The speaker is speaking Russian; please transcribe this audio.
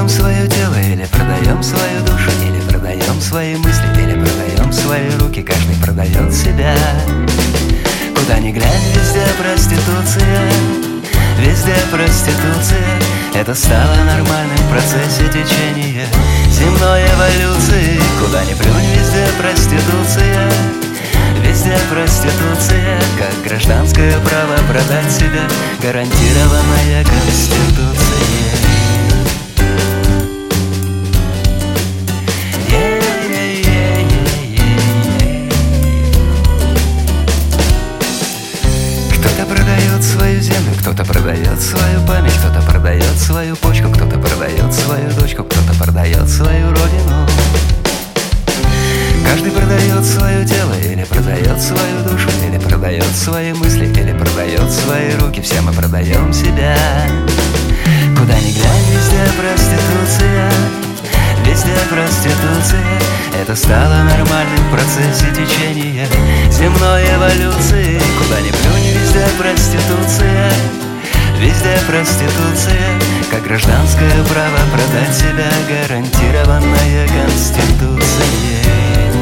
продаем свое тело, или продаем свою душу, или продаем свои мысли, или продаем свои руки. Каждый продает себя. Куда ни глянь, везде проституция, везде проституция. Это стало нормальным в процессе течения земной эволюции. Куда ни плюнь, везде проституция, везде проституция. Как гражданское право продать себя, гарантированная Конституцией. Кто-то продает свою землю, кто-то продает свою память, кто-то продает свою почку, кто-то продает свою дочку, кто-то продает свою родину. Каждый продает свое тело, или продает свою душу, или продает свои мысли, или продает свои руки. Все мы продаем себя. Куда ни глянь, везде проституция, везде проституция. Это стало нормальным в процессе течения земной эволюции. Куда ни плюнь, везде проституция, везде проституция. Как гражданское право продать себя, гарантированное Конституцией.